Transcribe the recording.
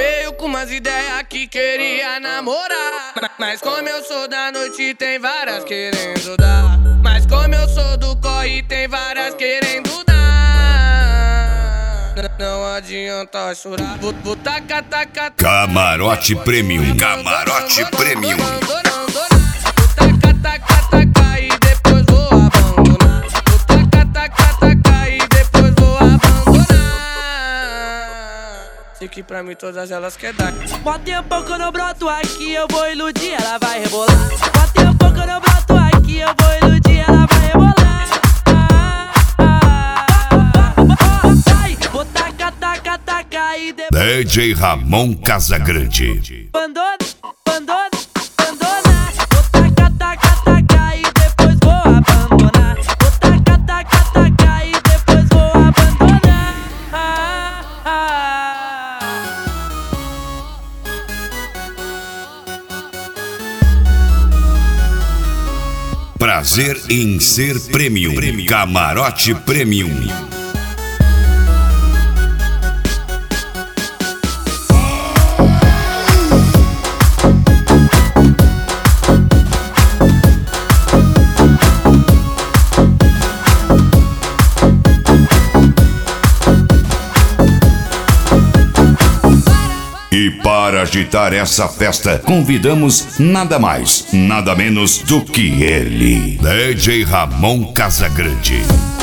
Veio com umas ideias que queria namorar, mas como eu sou da noite tem várias querendo dar. Mas como eu sou do corre tem várias querendo dar. Não adianta chorar, vou tacar. Camarote Premium. Camarote Premium. Sei que pra mim todas elas quer dar. Mó tempo que eu não broto aqui, eu vou iludir, ela vai rebolar. Mó tempo que eu não broto aqui, eu vou iludir, ela vai rebolar. Vai, vou tacar e depois DJ Ramon Casagrande. abandona. Vou tacar e depois vou abandonar. Vou tacar e depois vou abandonar. Prazer em ser Premium. Camarote Premium. E para agitar essa festa, convidamos nada mais, nada menos do que ele, DJ Ramon Casagrande.